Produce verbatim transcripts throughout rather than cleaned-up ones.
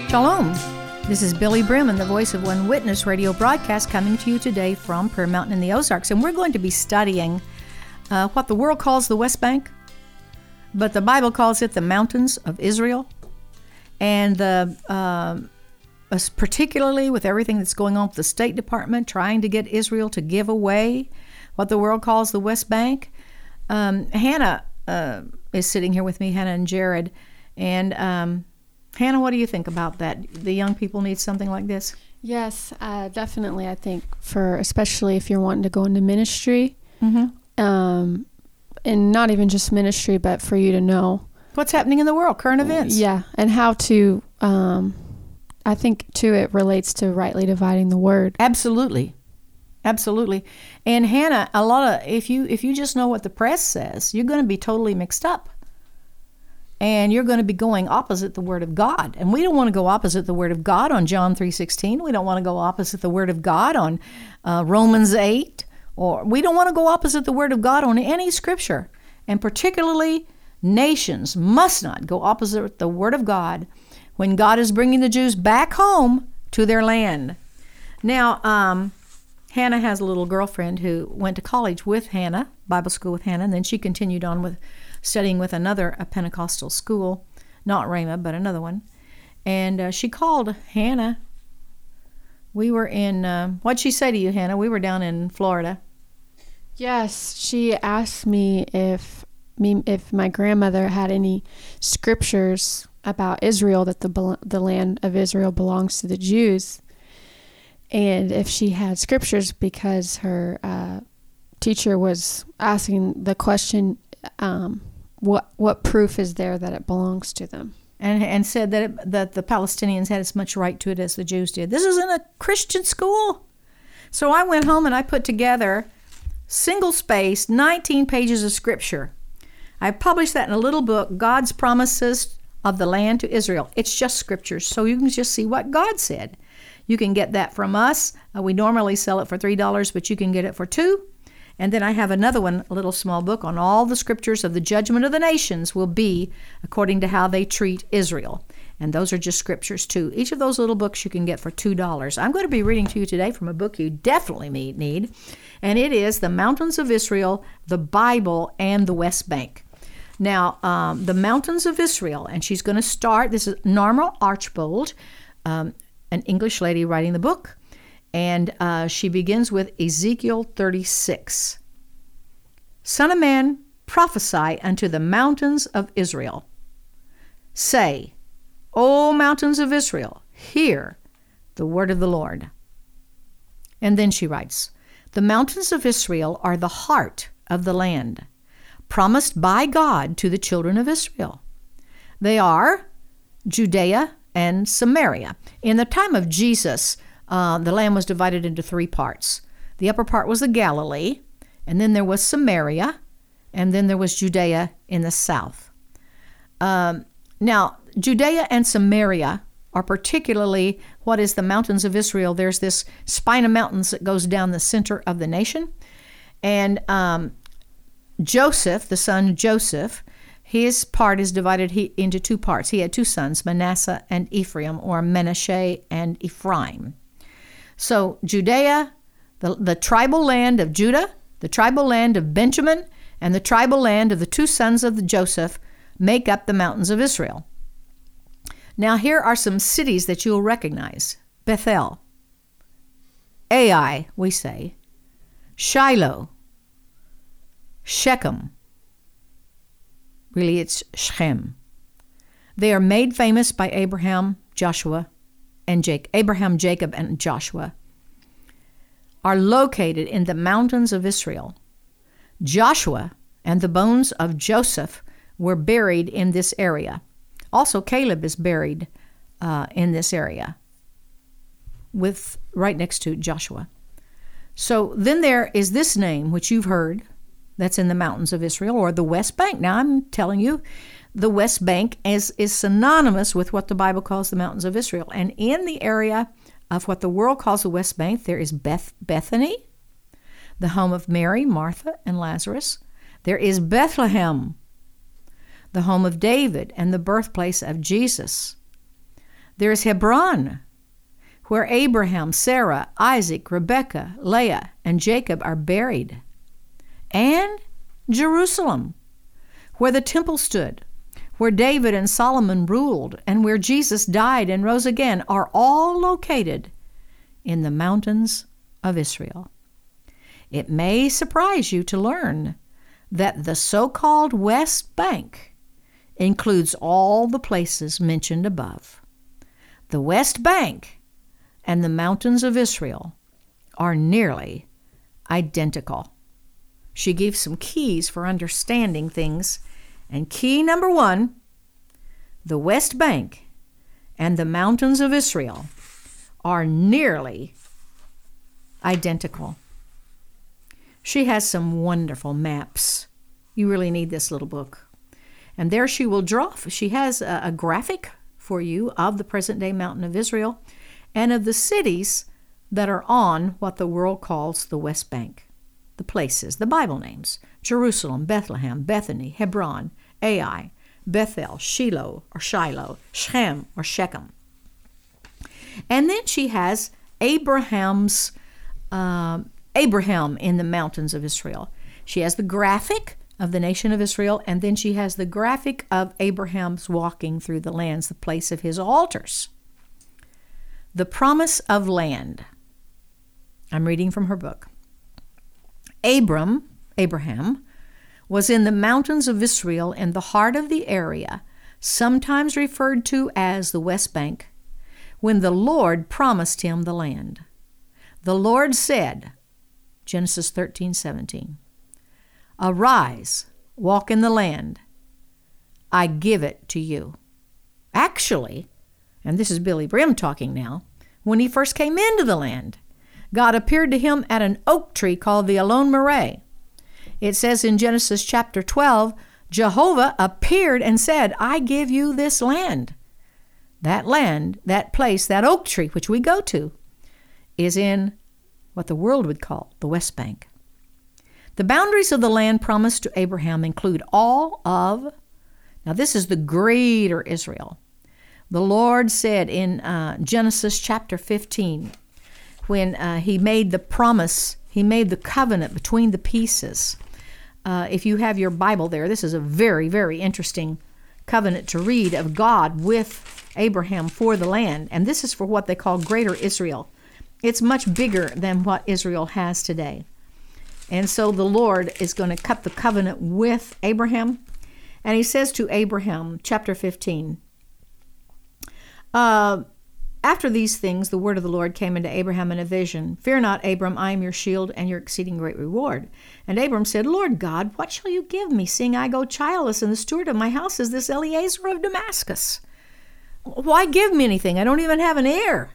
Shalom. This is Billy Brim and the Voice of One Witness radio broadcast coming to you today from Prayer Mountain in the Ozarks. And we're going to be studying uh, what the world calls the West Bank, but the Bible calls it the mountains of Israel. And the uh, particularly with everything that's going on with the State Department trying to get Israel to give away what the world calls the West Bank. Um, Hannah uh, is sitting here with me, Hannah and Jared. And um, Hannah, what do you think about that? The young people need something like this? Yes, uh, definitely. I think for, especially if you're wanting to go into ministry, mm-hmm. um, and not even just ministry, but for you to know what's happening in the world, current events. Yeah, and how to, um, I think too, it relates to rightly dividing the word. Absolutely. Absolutely. And Hannah, a lot of, if you, if you just know what the press says, you're going to be totally mixed up. And you're going to be going opposite the Word of God. And we don't want to go opposite the Word of God on John three sixteen. We don't want to go opposite the Word of God on uh, Romans eight. Or we don't want to go opposite the Word of God on any Scripture. And particularly, nations must not go opposite the Word of God when God is bringing the Jews back home to their land. Now, um, Hannah has a little girlfriend who went to college with Hannah, Bible school with Hannah, and then she continued on with studying with another a Pentecostal school, not Rhema, but another one. And uh, she called Hannah. We were in, uh, what'd she say to you, Hannah? We were down in Florida. Yes, she asked me if me if my grandmother had any scriptures about Israel, that the the land of Israel belongs to the Jews, and if she had scriptures, because her uh, teacher was asking the question, um, what what proof is there that it belongs to them? And and said that it, that the Palestinians had as much right to it as the Jews did. This is in a Christian school. So I went home and I put together single-spaced nineteen pages of scripture. I published that in a little book, God's Promises of the Land to Israel. It's just scriptures, so you can just see what God said. You can get that from us. Uh, we normally sell it for three dollars, but you can get it for two dollars. And then I have another one, a little small book on all the scriptures of the judgment of the nations will be according to how they treat Israel. And those are just scriptures too. Each of those little books you can get for two dollars. I'm going to be reading to you today from a book you definitely need, and it is The Mountains of Israel, the Bible, and the West Bank. Now, um, The Mountains of Israel, and she's going to start, this is Norma Archbold, um, an English lady writing the book. And uh, she begins with Ezekiel thirty-six. Son of man, prophesy unto the mountains of Israel. Say, O mountains of Israel, hear the word of the Lord. And then she writes, the mountains of Israel are the heart of the land, promised by God to the children of Israel. They are Judea and Samaria. In the time of Jesus, Uh, the land was divided into three parts. The upper part was the Galilee, and then there was Samaria, and then there was Judea in the south. Um, now, Judea and Samaria are particularly what is the mountains of Israel. There's this spine of mountains that goes down the center of the nation. And um, Joseph, the son Joseph, his part is divided he, into two parts. He had two sons, Manasseh and Ephraim, or Manasseh and Ephraim. So Judea, the, the tribal land of Judah, the tribal land of Benjamin, and the tribal land of the two sons of the Joseph make up the mountains of Israel. Now here are some cities that you'll recognize. Bethel, Ai, we say, Shiloh, Shechem. Really, it's Shechem. They are made famous by Abraham, Joshua, and Jacob. Abraham, Jacob, and Joshua are located in the mountains of Israel. Joshua and the bones of Joseph were buried in this area. Also, Caleb is buried uh, in this area, with right next to Joshua. So then there is this name, which you've heard, that's in the mountains of Israel, or the West Bank. Now I'm telling you, the West Bank is, is synonymous with what the Bible calls the mountains of Israel. And in the area of what the world calls the West Bank, there is Beth, Bethany, the home of Mary, Martha, and Lazarus. There is Bethlehem, the home of David and the birthplace of Jesus. There's Hebron, where Abraham, Sarah, Isaac, Rebekah, Leah, and Jacob are buried. And Jerusalem, where the temple stood, where David and Solomon ruled, and where Jesus died and rose again, are all located in the mountains of Israel. It may surprise you to learn that the so-called West Bank includes all the places mentioned above. The West Bank and the mountains of Israel are nearly identical. She gives some keys for understanding things, and key number one, the West Bank and the mountains of Israel are nearly identical. She has some wonderful maps. You really need this little book. And there she will draw. She has a, a graphic for you of the present-day mountain of Israel and of the cities that are on what the world calls the West Bank. The places, the Bible names: Jerusalem, Bethlehem, Bethany, Hebron, Ai, Bethel, Shiloh or Shiloh, Shechem or Shechem. And then she has Abraham's uh, Abraham in the mountains of Israel. She has the graphic of the nation of Israel, and then she has the graphic of Abraham's walking through the lands, the place of his altars. The promise of land. I'm reading from her book. Abram, Abraham, was in the mountains of Israel in the heart of the area, sometimes referred to as the West Bank, when the Lord promised him the land. The Lord said, Genesis thirteen seventeen, "Arise, walk in the land. I give it to you." Actually, and this is Billy Brim talking now, when he first came into the land, God appeared to him at an oak tree called the Alon Moreh. It says in Genesis chapter twelve, Jehovah appeared and said, "I give you this land." That land, that place, that oak tree, which we go to, is in what the world would call the West Bank. The boundaries of the land promised to Abraham include all of, now this is the greater Israel. The Lord said in uh, Genesis chapter fifteen, when uh, he made the promise, he made the covenant between the pieces. Uh, if you have your Bible there, this is a very, very interesting covenant to read of God with Abraham for the land. And this is for what they call Greater Israel. It's much bigger than what Israel has today. And so the Lord is going to cut the covenant with Abraham. And he says to Abraham, chapter fifteen, uh, after these things, the word of the Lord came unto Abraham in a vision. "Fear not, Abram, I am your shield and your exceeding great reward." And Abram said, "Lord God, what shall you give me, seeing I go childless, and the steward of my house is this Eliezer of Damascus? Why give me anything? I don't even have an heir."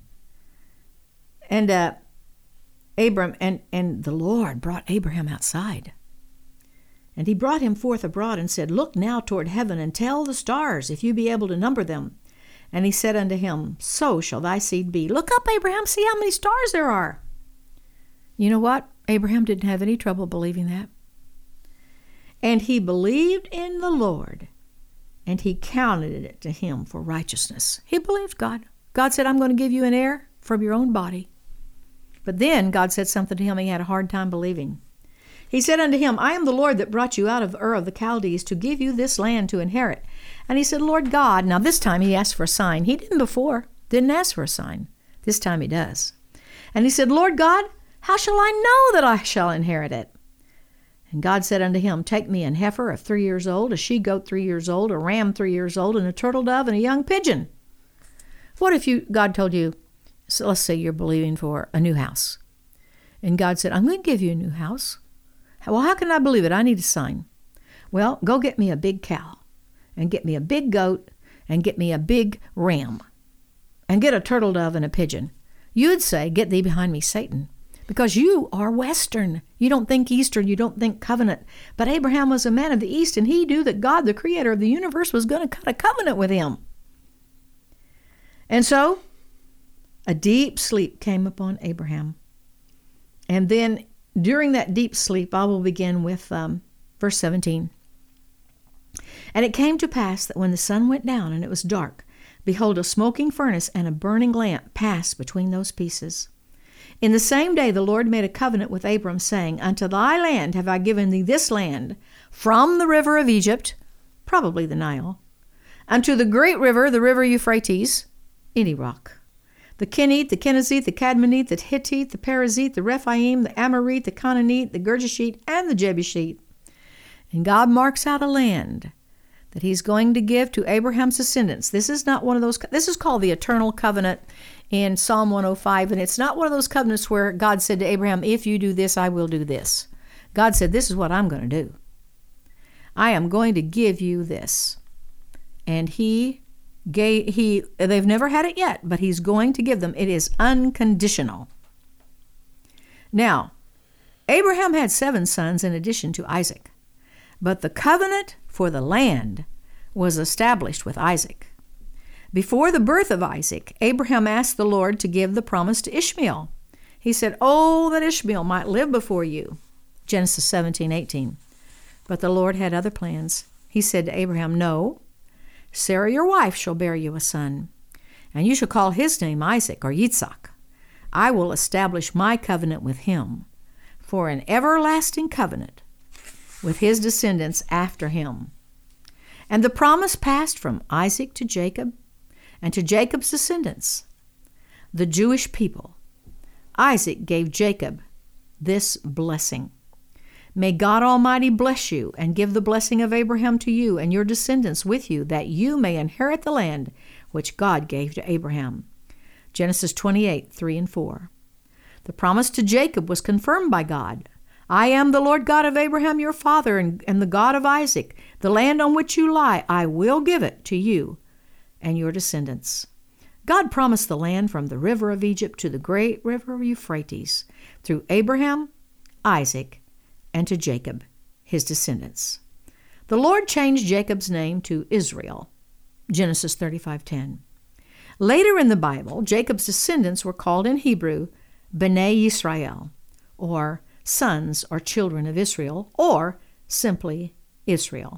And uh, Abram, and, and the Lord brought Abraham outside. And he brought him forth abroad and said, "Look now toward heaven, and tell the stars, if you be able to number them." And he said unto him, "So shall thy seed be." Look up, Abraham, see how many stars there are. You know what? Abraham didn't have any trouble believing that. And he believed in the Lord, and he counted it to him for righteousness. He believed God. God said, "I'm going to give you an heir from your own body." But then God said something to him he had a hard time believing. He said unto him, "I am the Lord that brought you out of Ur of the Chaldees to give you this land to inherit." And he said, "Lord God," now this time he asked for a sign. He didn't before, didn't ask for a sign. This time he does. And he said, "Lord God, how shall I know that I shall inherit it?" And God said unto him, "Take me an heifer of three years old, a she-goat three years old, a ram three years old, and a turtle dove, and a young pigeon." What if you God told you, so let's say you're believing for a new house. And God said, "I'm going to give you a new house." Well, how can I believe it? I need a sign. Well, go get me a big cow, and get me a big goat, and get me a big ram, and get a turtle dove and a pigeon. You'd say, "Get thee behind me, Satan," because you are Western. You don't think Eastern. You don't think covenant. But Abraham was a man of the East, and he knew that God, the creator of the universe, was going to cut a covenant with him. And so a deep sleep came upon Abraham. And then during that deep sleep, I will begin with um, verse seventeen. "And it came to pass that when the sun went down and it was dark, Behold, a smoking furnace and a burning lamp passed between those pieces. In the same day the Lord made a covenant with Abram, saying, Unto thy land have I given thee this land, from the river of Egypt, probably the Nile, unto the great river, the river Euphrates, any rock, the Kenite, the Kenizzite, the Cadmonite, the Hittite, the Perizzite, the Rephaim, the Amorite, the Canaanite, the Girgashite, and the Jebushite. And God marks out a land that he's going to give to Abraham's descendants. This is not one of those, this is called the eternal covenant in Psalm one oh five, and it's not one of those covenants where God said to Abraham, if you do this, I will do this. God said, this is what I'm going to do. I am going to give you this. And he gave, he, they've never had it yet, but he's going to give them. It is unconditional. Now, Abraham had seven sons in addition to Isaac, but the covenant for the land was established with Isaac. Before the birth of Isaac, Abraham asked the Lord to give the promise to Ishmael. He said, oh, that Ishmael might live before you. Genesis seventeen eighteen. But the Lord had other plans. He said to Abraham, no, Sarah your wife shall bear you a son, and you shall call his name Isaac or Yitzhak. I will establish my covenant with him for an everlasting covenant with his descendants after him. And the promise passed from Isaac to Jacob and to Jacob's descendants, the Jewish people. Isaac gave Jacob this blessing. May God Almighty bless you and give the blessing of Abraham to you and your descendants with you, that you may inherit the land which God gave to Abraham. Genesis twenty-eight, three and four. The promise to Jacob was confirmed by God. I am the Lord God of Abraham your father and, and the God of Isaac. The land on which you lie, I will give it to you and your descendants. God promised the land from the river of Egypt to the great river of Euphrates through Abraham, Isaac, and to Jacob, his descendants. The Lord changed Jacob's name to Israel, Genesis thirty-five ten. Later in the Bible, Jacob's descendants were called in Hebrew Bnei Yisrael, or sons or children of Israel, or simply Israel.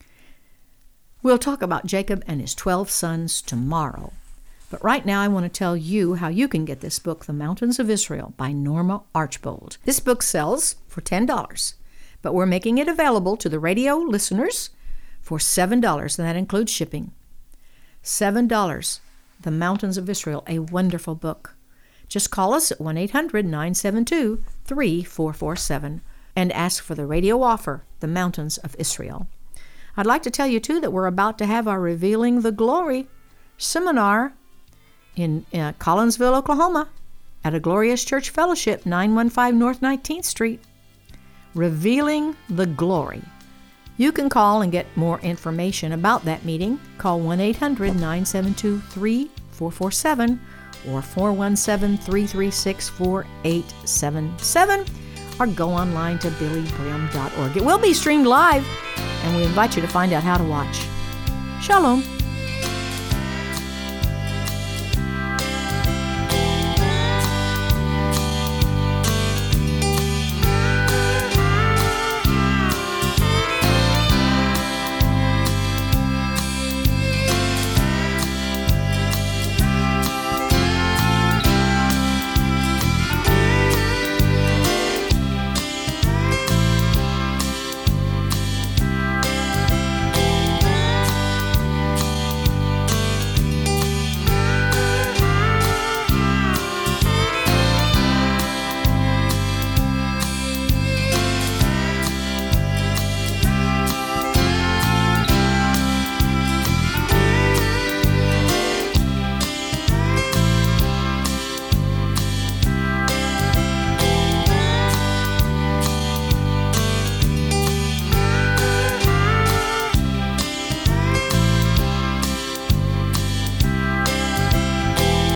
We'll talk about Jacob and his twelve sons tomorrow. But right now I want to tell you how you can get this book, The Mountains of Israel by Norma Archbold. This book sells for ten dollars, but we're making it available to the radio listeners for seven dollars, and that includes shipping. seven dollars, The Mountains of Israel, a wonderful book. Just call us at one eight hundred nine seven two three four four seven and ask for the radio offer, The Mountains of Israel. I'd like to tell you, too, that we're about to have our Revealing the Glory seminar in uh, Collinsville, Oklahoma, at a Glorious Church Fellowship, nine fifteen North nineteenth Street. Revealing the Glory. You can call and get more information about that meeting. Call one eight hundred nine seven two three four four seven or four one seven three three six four eight seven seven, or go online to billy brim dot org. It will be streamed live, and we invite you to find out how to watch. Shalom.